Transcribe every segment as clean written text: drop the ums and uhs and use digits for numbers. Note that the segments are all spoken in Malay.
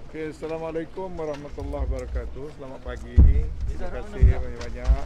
Okay, Assalamualaikum warahmatullahi wabarakatuh. Selamat pagi. Terima kasih banyak-banyak.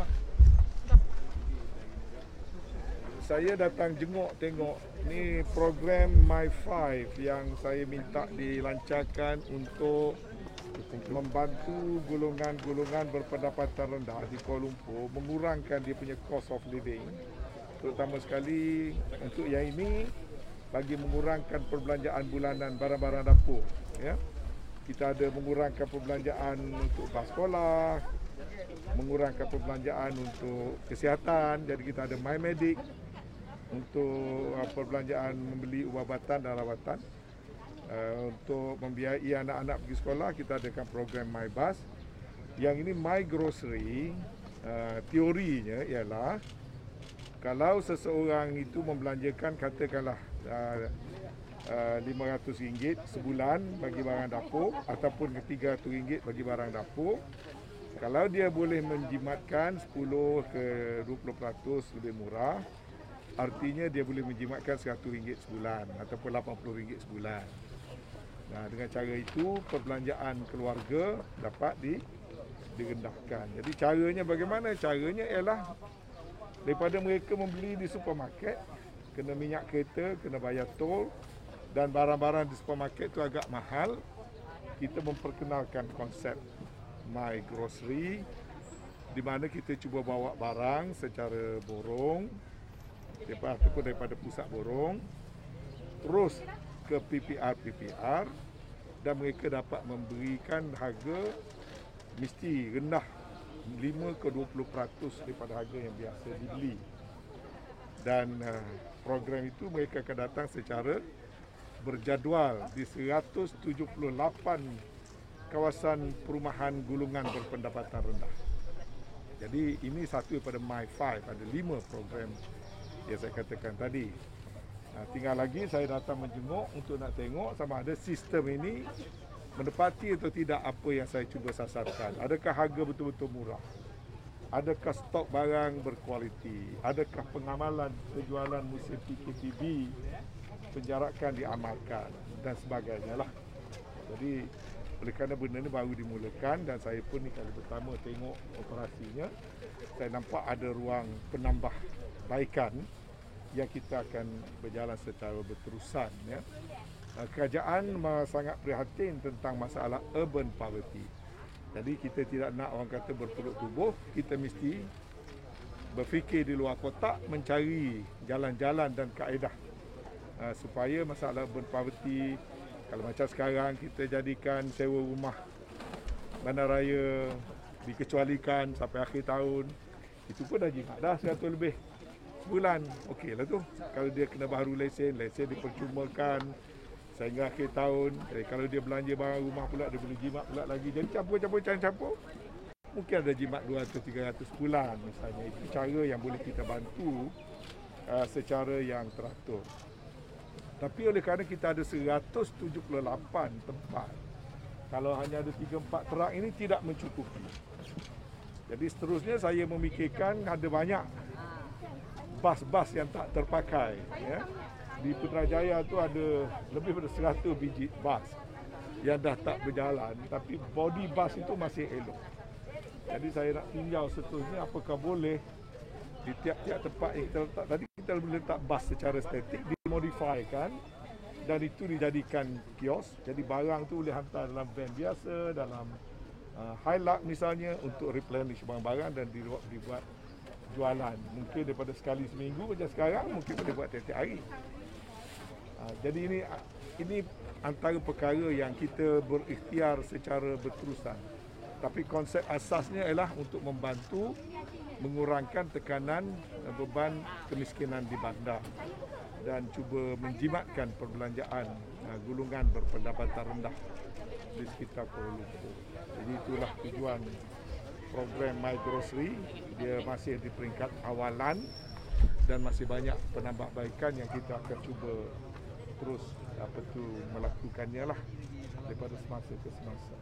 Saya datang jenguk tengok ni program My5 yang saya minta dilancarkan untuk membantu golongan-golongan berpendapatan rendah di Kuala Lumpur mengurangkan dia punya cost of living. Terutama sekali untuk yang ini bagi mengurangkan perbelanjaan bulanan barang-barang dapur, ya. Kita ada mengurangkan perbelanjaan untuk bas sekolah, mengurangkan perbelanjaan untuk kesihatan. Jadi kita ada MyMedic untuk perbelanjaan membeli ubat-ubatan dan rawatan. Untuk membiayai anak-anak pergi sekolah, kita adakan program MyBus. Yang ini MyGrocery, teorinya ialah kalau seseorang itu membelanjakan katakanlah RM500 sebulan bagi barang dapur ataupun RM300 bagi barang dapur, kalau dia boleh menjimatkan 10 ke 20% lebih murah, artinya dia boleh menjimatkan RM100 sebulan ataupun RM80 sebulan. Nah, dengan cara itu perbelanjaan keluarga dapat direndahkan. Jadi caranya bagaimana? Caranya ialah daripada mereka membeli di supermarket, kena minyak kereta, kena bayar tol, dan barang-barang di supermarket itu agak mahal, kita memperkenalkan konsep My Grocery di mana kita cuba bawa barang secara borong daripada pusat borong terus ke PPR dan mereka dapat memberikan harga mesti rendah 5 ke 20% daripada harga yang biasa dibeli. Dan program itu mereka akan datang secara berjadual di 178 kawasan perumahan golongan berpendapatan rendah. Jadi ini satu daripada My5, ada 5 program yang saya katakan tadi. Tinggal lagi saya datang menjenguk untuk nak tengok sama ada sistem ini menepati atau tidak apa yang saya cuba sasarkan. Adakah harga betul-betul murah? Adakah stok barang berkualiti? Adakah pengamalan penjualan musim PKPB penjarakan diamalkan dan sebagainya lah. Jadi oleh kerana benda ni baru dimulakan dan saya pun ni kali pertama tengok operasinya, saya nampak ada ruang penambahbaikan yang kita akan berjalan secara berterusan, ya. Kerajaan sangat prihatin tentang masalah urban poverty. Jadi kita tidak nak orang kata berperut tubuh, kita mesti berfikir di luar kotak, mencari jalan-jalan dan kaedah supaya masalah urban poverty, kalau macam sekarang kita jadikan sewa rumah bandaraya dikecualikan sampai akhir tahun, itu pun dah jimat dah 100 lebih sebulan. Okey lah tu. Kalau dia kena baharu lesen dipercumbakan sehingga akhir tahun. Kalau dia belanja barang rumah pula, dia boleh jimat pula lagi. Jadi campur. Mungkin ada jimat 200-300 sebulan misalnya. Itu cara yang boleh kita bantu secara yang teratur. Tapi oleh kerana kita ada 178 tempat, kalau hanya ada 3-4 terak ini tidak mencukupi. Jadi seterusnya saya memikirkan ada banyak bas-bas yang tak terpakai, ya. Di Putrajaya tu ada lebih daripada 100 biji bas yang dah tak berjalan, tapi body bas itu masih elok. Jadi saya nak tinjau seterusnya apakah boleh di tiap-tiap tempat yang kita letak tadi, kita boleh letak bas secara statik, dimodifikan dan itu dijadikan kios. Jadi barang tu boleh hantar dalam van biasa, dalam Hilux misalnya, untuk replenish barang-barang dan dibuat jualan. Mungkin daripada sekali seminggu macam sekarang, mungkin boleh buat tiap-tiap hari. Jadi ini antara perkara yang kita berikhtiar secara berterusan. Tapi konsep asasnya ialah untuk membantu mengurangkan tekanan beban kemiskinan di bandar dan cuba menjimatkan perbelanjaan golongan berpendapatan rendah di sekitar Kuala Lumpur. Jadi itulah tujuan program My Grocery. Dia masih di peringkat awalan dan masih banyak penambahbaikan yang kita akan cuba terus melakukannya lah daripada semasa ke semasa.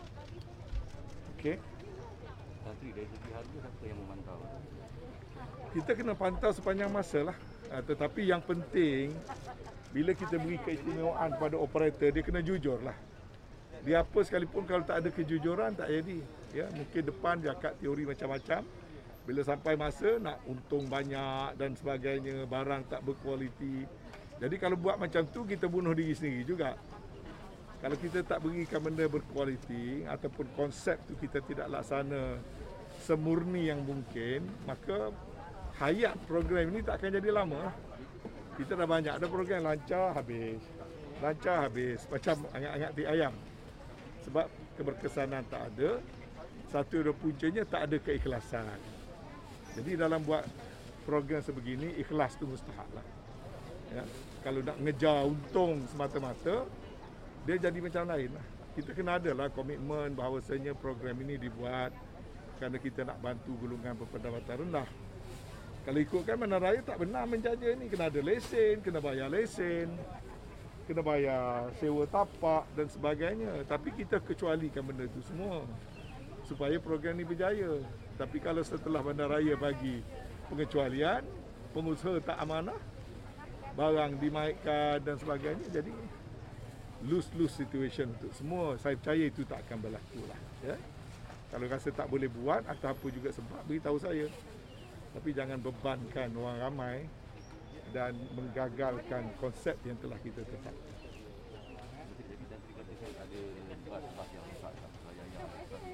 Okey. Tapi dari segi harga siapa yang memantau? Kita kena pantau sepanjang masa lah. Tetapi yang penting bila kita beri keistimewaan pada operator, dia kena jujur lah. Dia apa sekalipun kalau tak ada kejujuran tak jadi. Ya, mungkin depan dia akad teori macam-macam. Bila sampai masa nak untung banyak dan sebagainya, barang tak berkualiti. Jadi kalau buat macam tu kita bunuh diri sendiri juga. Kalau kita tak berikan benda berkualiti ataupun konsep tu kita tidak laksana semurni yang mungkin, maka hayat program ini tak akan jadi lama. Kita dah banyak ada program lancar habis. Lancar habis macam angat-angat ti ayam. Sebab keberkesanan tak ada, satu dua puncanya tak ada keikhlasan. Jadi dalam buat program sebegini, ikhlas tu mustahak lah. Ya, kalau nak ngejar untung semata-mata, dia jadi macam lain lah. Kita kena ada lah komitmen bahawasanya program ini dibuat kerana kita nak bantu golongan berpendapatan rendah. Kalau ikutkan Bandaraya tak benar menjaja ni, kena ada lesen, kena bayar lesen, kena bayar sewa tapak dan sebagainya. Tapi kita kecualikan benda itu semua supaya program ni berjaya. Tapi kalau setelah Bandaraya bagi pengecualian, pengusaha tak amanah, barang dinaikkan dan sebagainya, jadi lose-lose situation untuk semua. Saya percaya itu tak akan berlaku lah. Ya? Kalau rasa tak boleh buat atau apa juga sebab, beritahu saya. Tapi jangan bebankan orang ramai dan menggagalkan konsep yang telah kita tetapkan. Jadi dan dikatakan ada bas-bas yang rosak yang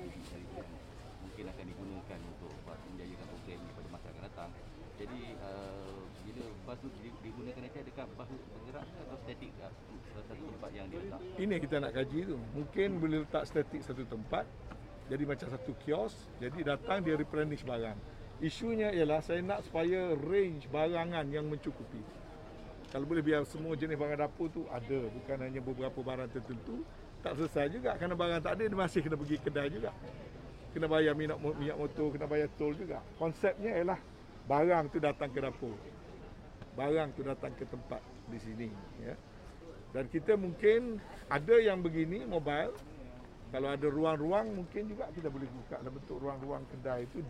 mungkin akan digunakan untuk menjayakan program ini pada masa akan datang. Jadi bila bas itu digunakan nanti, adakah bas bergerak atau statik satu tempat yang diletak? Ini kita nak kaji tu. Mungkin boleh letak statik satu tempat, jadi macam satu kios, jadi datang dia replenish barang. Isunya ialah saya nak supaya range barangan yang mencukupi. Kalau boleh biar semua jenis barang dapur tu ada, bukan hanya beberapa barang tertentu. Tak selesai juga, kerana barang tak ada dia masih kena pergi kedai juga. Kena bayar minyak motor, kena bayar tol juga. Konsepnya ialah barang tu datang ke dapur. Barang tu datang ke tempat di sini, ya. Dan kita mungkin ada yang begini mobile. Kalau ada ruang-ruang mungkin juga kita boleh buka dalam bentuk ruang-ruang kedai itu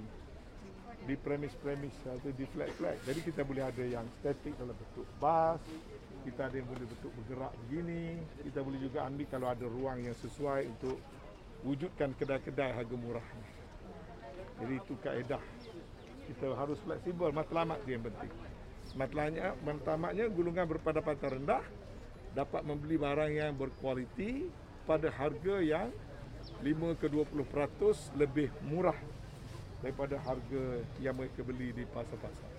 di premis-premis atau di flat-flat. Jadi kita boleh ada yang statik dalam bentuk bas, kita ada yang boleh bentuk bergerak begini. Kita boleh juga ambil kalau ada ruang yang sesuai untuk wujudkan kedai-kedai harga murah. Jadi itu kaedah. Kita harus fleksibel, matlamat dia yang penting. Matlamatnya golongan berpendapatan rendah dapat membeli barang yang berkualiti pada harga yang 5 ke 20% lebih murah daripada harga yang mereka beli di pasar-pasar.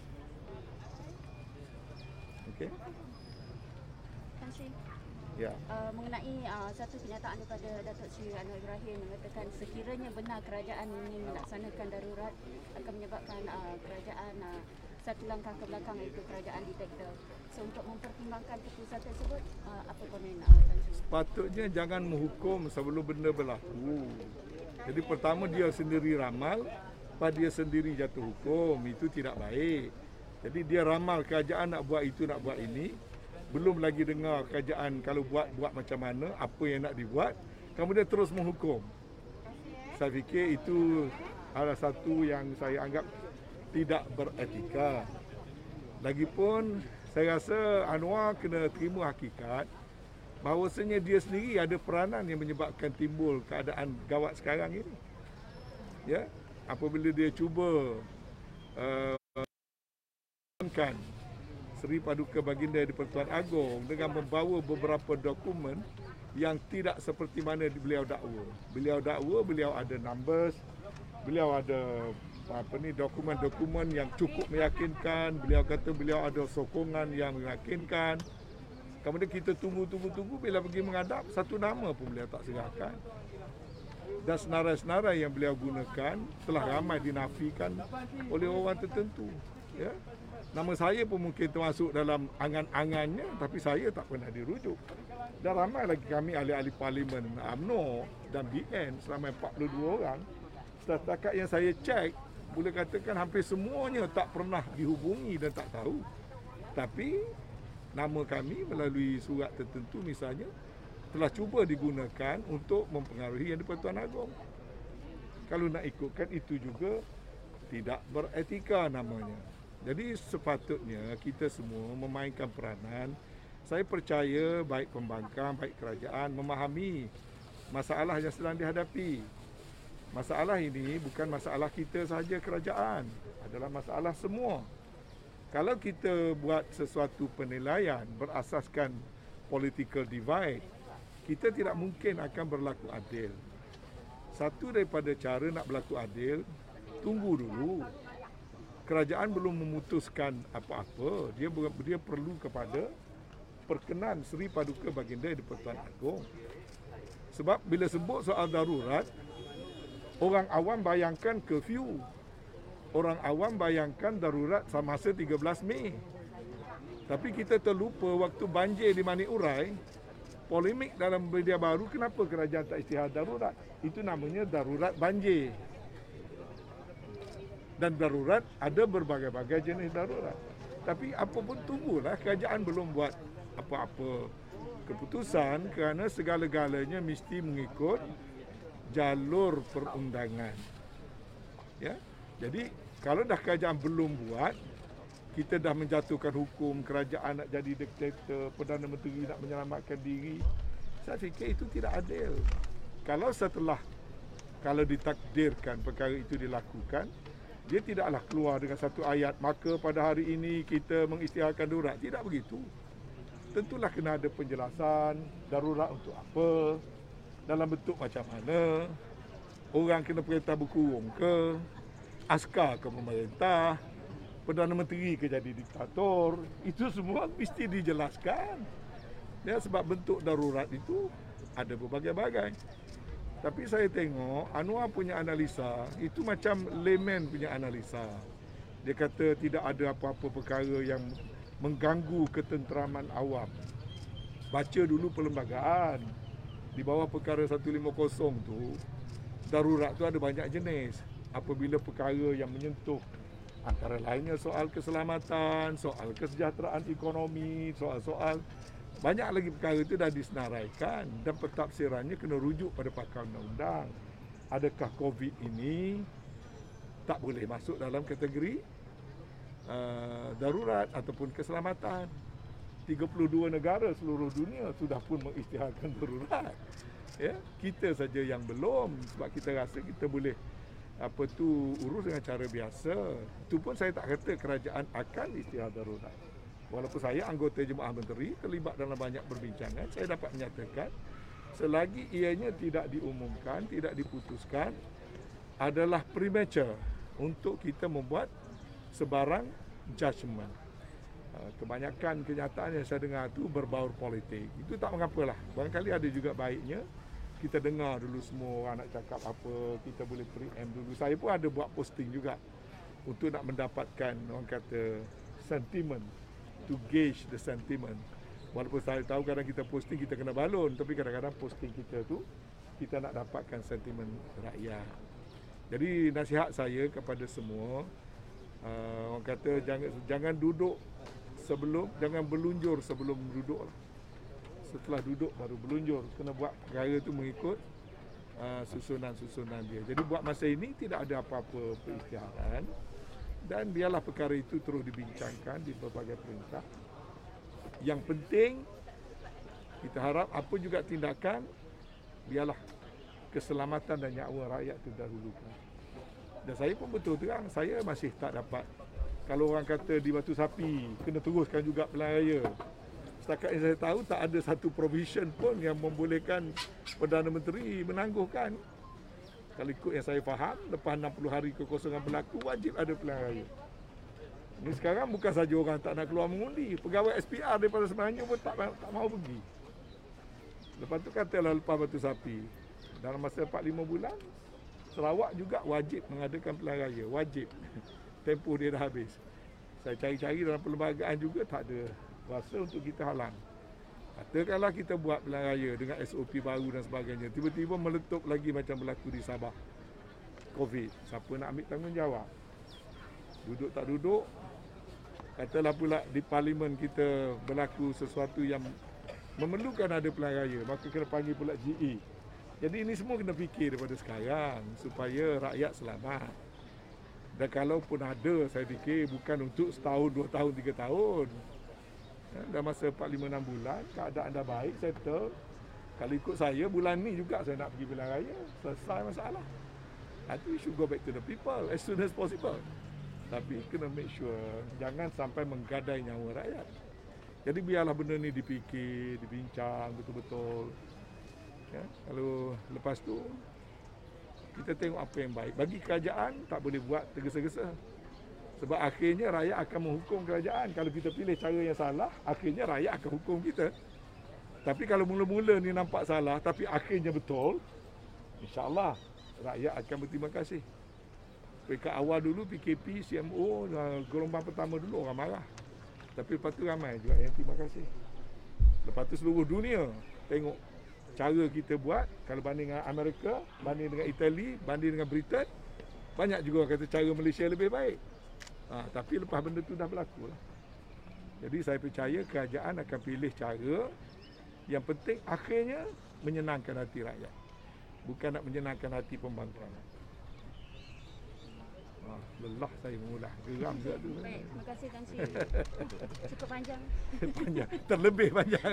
Okey? Tan Sri, Ya. mengenai satu kenyataan daripada Datuk Seri Anwar Ibrahim mengatakan sekiranya benar kerajaan ini melaksanakan darurat akan menyebabkan kerajaan satu langkah ke belakang, iaitu kerajaan diktator. So untuk mempertimbangkan keputusan tersebut, apa komen Tan Sri? Sepatutnya jangan menghukum sebelum benda berlaku. Jadi pertama dia sendiri ramal, lepas dia sendiri jatuh hukum. Itu tidak baik. Jadi dia ramal kerajaan nak buat itu, nak buat ini. Belum lagi dengar kerajaan kalau buat macam mana, apa yang nak dibuat, kemudian terus menghukum. Saya fikir itu adalah satu yang saya anggap tidak beretika. Lagipun saya rasa Anwar kena terima hakikat bahawasanya dia sendiri ada peranan yang menyebabkan timbul keadaan gawat sekarang ini. Ya, apabila dia cuba Seri Paduka Baginda di-Pertuan Agong dengan membawa beberapa dokumen yang tidak seperti mana beliau dakwa. Beliau ada numbers, beliau ada dokumen-dokumen yang cukup meyakinkan. Beliau kata beliau ada sokongan yang meyakinkan. Kemudian kita tunggu bila pergi menghadap, satu nama pun beliau tak serahkan. Dan senarai-senarai yang beliau gunakan telah ramai dinafikan oleh orang tertentu. Ya. Nama saya pun mungkin termasuk dalam angan-angannya, tapi saya tak pernah dirujuk. Dan ramai lagi kami ahli-ahli parlimen UMNO dan BN selama 42 orang. Setakat yang saya cek, boleh katakan hampir semuanya tak pernah dihubungi dan tak tahu. Tapi nama kami melalui surat tertentu misalnya telah cuba digunakan untuk mempengaruhi Yang di-Pertuan Agong. Kalau nak ikutkan itu juga tidak beretika namanya. Jadi sepatutnya kita semua memainkan peranan. Saya percaya baik pembangkang, baik kerajaan memahami masalah yang sedang dihadapi. Masalah ini bukan masalah kita sahaja kerajaan, adalah masalah semua. Kalau kita buat sesuatu penilaian berasaskan political divide, kita tidak mungkin akan berlaku adil. Satu daripada cara nak berlaku adil, tunggu dulu. Kerajaan belum memutuskan apa-apa, dia perlu kepada perkenan Seri Paduka Baginda di-Pertuan Agong. Sebab bila sebut soal darurat, orang awam bayangkan curfew. Orang awam bayangkan darurat semasa 13 Mei. Tapi kita terlupa waktu banjir di Manik Urai, polemik dalam media baru, kenapa kerajaan tak isytihar darurat? Itu namanya darurat banjir. Dan darurat, ada berbagai-bagai jenis darurat. Tapi apa pun tunggulah, kerajaan belum buat apa-apa keputusan kerana segala-galanya mesti mengikut jalur perundangan. Ya, jadi kalau dah kerajaan belum buat, kita dah menjatuhkan hukum, kerajaan nak jadi diktator, Perdana Menteri nak menyelamatkan diri. Saya fikir itu tidak adil. Kalau ditakdirkan perkara itu dilakukan, dia tidaklah keluar dengan satu ayat, maka pada hari ini kita mengisytiharkan darurat. Tidak begitu. Tentulah kena ada penjelasan darurat untuk apa, dalam bentuk macam mana, orang kena perintah berkurung ke, askar ke pemerintah, Perdana Menteri ke jadi diktator, itu semua mesti dijelaskan. Ya, sebab bentuk darurat itu ada berbagai-bagai. Tapi saya tengok Anwar punya analisa, itu macam layman punya analisa. Dia kata tidak ada apa-apa perkara yang mengganggu ketenteraman awam. Baca dulu perlembagaan. Di bawah perkara 150 tu, darurat tu ada banyak jenis. Apabila perkara yang menyentuh antara lainnya soal keselamatan, soal kesejahteraan ekonomi, soal-soal banyak lagi perkara itu dah disenaraikan dan pentafsirannya kena rujuk pada pakar undang-undang. Adakah COVID ini tak boleh masuk dalam kategori darurat ataupun keselamatan? 32 negara seluruh dunia sudah pun mengisytiharkan darurat. Ya, kita saja yang belum, sebab kita rasa kita boleh urus dengan cara biasa. Itu pun saya tak kata kerajaan akan isytihar darurat. Walaupun saya anggota Jemaah Menteri, terlibat dalam banyak perbincangan, saya dapat menyatakan selagi ianya tidak diumumkan, tidak diputuskan, adalah premature untuk kita membuat sebarang judgement. Kebanyakan kenyataan yang saya dengar itu berbaur politik. Itu tak mengapalah. Barangkali ada juga baiknya kita dengar dulu semua orang nak cakap apa, kita boleh preempt dulu. Saya pun ada buat posting juga untuk nak mendapatkan orang kata sentiment, to gauge the sentiment. Walaupun saya tahu kadang kita posting kita kena balon, tapi kadang-kadang posting kita tu kita nak dapatkan sentimen rakyat. Jadi nasihat saya kepada semua, orang kata jangan duduk jangan berlunjur sebelum duduk lah. Setelah duduk baru berlunjur. Kena buat perkara tu mengikut susunan-susunan dia. Jadi buat masa ini tidak ada apa-apa peristiharaan dan biarlah perkara itu terus dibincangkan di berbagai peringkat. Yang penting kita harap apa juga tindakan, biarlah keselamatan dan nyawa rakyat itu dahulukan. Dan saya pun betul terang, saya masih tak dapat. Kalau orang kata di Batu Sapi, kena teruskan juga pilihan raya. Setakat yang saya tahu, tak ada satu provision pun yang membolehkan Perdana Menteri menangguhkan. Kalau ikut yang saya faham, lepas 60 hari kekosongan berlaku, wajib ada pilihan raya. Ini sekarang bukan saja orang tak nak keluar mengundi, pegawai SPR daripada Semenanjung pun tak mahu pergi. Lepas tu katalah lepas Batu Sapi, dalam masa 4-5 bulan, Sarawak juga wajib mengadakan pilihan raya, wajib. Tempoh dia dah habis. Saya cari-cari dalam perlembagaan juga tak ada kuasa untuk kita halang. Katakanlah kita buat pilihan raya dengan SOP baru dan sebagainya, tiba-tiba meletup lagi macam berlaku di Sabah. COVID, siapa nak ambil tanggungjawab? Duduk tak duduk, katalah pula di parlimen kita berlaku sesuatu yang memerlukan ada pilihan raya, maka kena panggil pula GE. Jadi ini semua kena fikir daripada sekarang supaya rakyat selamat. Dan kalau pun ada, saya fikir bukan untuk setahun, 2 tahun, 3 tahun. Dalam masa 4, 5, 6 bulan, keadaan dah baik, settle. Kalau ikut saya, bulan ni juga saya nak pergi pilihan raya. Selesai masalah. Nanti we should go back to the people as soon as possible. Tapi kena make sure jangan sampai menggadai nyawa rakyat. Jadi biarlah benda ni dipikir, dibincang betul-betul. Ya, kalau lepas tu kita tengok apa yang baik. Bagi kerajaan tak boleh buat tergesa-gesa. Sebab akhirnya rakyat akan menghukum kerajaan. Kalau kita pilih cara yang salah, akhirnya rakyat akan hukum kita. Tapi kalau mula-mula ni nampak salah tapi akhirnya betul, insya-Allah rakyat akan berterima kasih. Peringkat awal dulu PKP, CMO, gelombang pertama dulu orang marah. Tapi lepas tu ramai juga yang terima kasih. Lepas tu seluruh dunia tengok cara kita buat. Kalau banding dengan Amerika, banding dengan Itali, banding dengan Britain, banyak juga kata cara Malaysia lebih baik. Tapi lepas benda tu dah berlaku lah. Jadi saya percaya kerajaan akan pilih cara yang penting akhirnya menyenangkan hati rakyat. Bukan nak menyenangkan hati pembangkang. Lelah saya mengulang. Geram juga tu. Baik, terima kasih Tan Sri. Cukup panjang. Panjang. Terlebih panjang.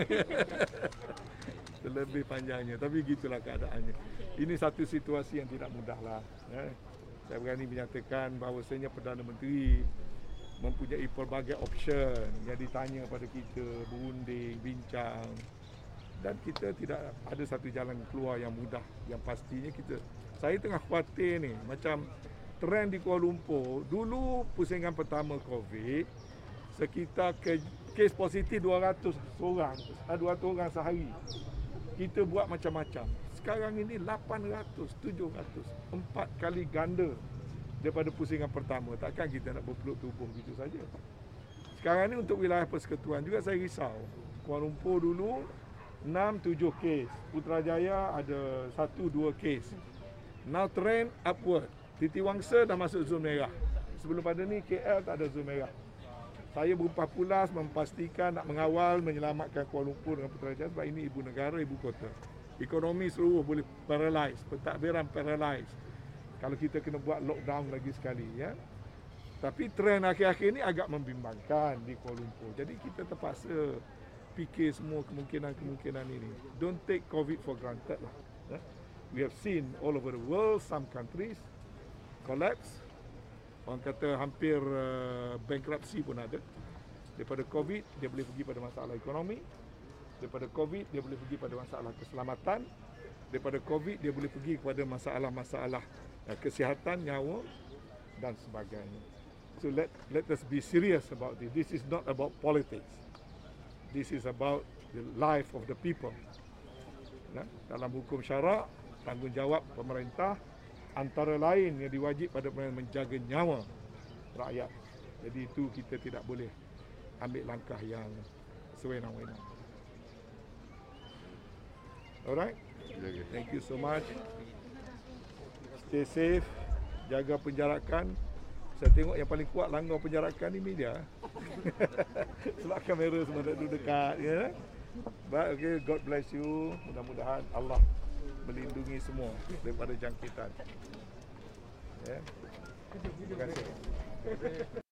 Terlebih panjangnya. Tapi gitulah keadaannya. Ini satu situasi yang tidak mudah lah. Saya berani menyatakan bahawasanya Perdana Menteri mempunyai pelbagai option yang ditanya pada kita, berunding, bincang. Dan kita tidak ada satu jalan keluar yang mudah. Yang pastinya saya tengah khawatir ni, macam trend di Kuala Lumpur, dulu pusingan pertama COVID, sekitar kes positif 200 orang sehari. Kita buat macam-macam. Sekarang ini 800, 700, 4 kali ganda daripada pusingan pertama. Takkan kita nak berpeluk tubuh gitu saja. Sekarang ni untuk wilayah Persekutuan juga saya risau. Kuala Lumpur dulu 6-7 kes. Putrajaya ada 1-2 kes. Now trend upward. Titi Wangsa dah masuk zon merah. Sebelum pada ni KL tak ada zon merah. Saya berupah pulas memastikan nak mengawal menyelamatkan Kuala Lumpur dengan Putrajaya sebab ini ibu negara, ibu kota. Ekonomi seluruh boleh paralyze, pentadbiran paralyze. Kalau kita kena buat lockdown lagi sekali ya. Tapi trend akhir-akhir ni agak membimbangkan di Kuala Lumpur. Jadi kita terpaksa fikir semua kemungkinan ini. Don't take COVID for granted lah. Ya. We have seen all over the world, some countries collapse. Orang kata hampir bankruptcy pun ada. Daripada COVID, dia boleh pergi pada masalah ekonomi. Daripada COVID, dia boleh pergi pada masalah keselamatan. Daripada COVID, dia boleh pergi kepada masalah-masalah kesihatan, nyawa dan sebagainya. So let us be serious about this. This is not about politics. This is about the life of the people. Ya, dalam hukum syarak, tanggungjawab pemerintah antara lain yang diwajib pada menjaga nyawa rakyat. Jadi itu kita tidak boleh ambil langkah yang sewenang-wenang. Alright? Thank you so much. Stay safe, jaga penjarakan. Saya tengok yang paling kuat langgar penjarakan ni media. Sebab kamera semua duduk dekat. Ya? But okay, God bless you. Mudah-mudahan Allah melindungi semua daripada jangkitan. Ya? Terima kasih.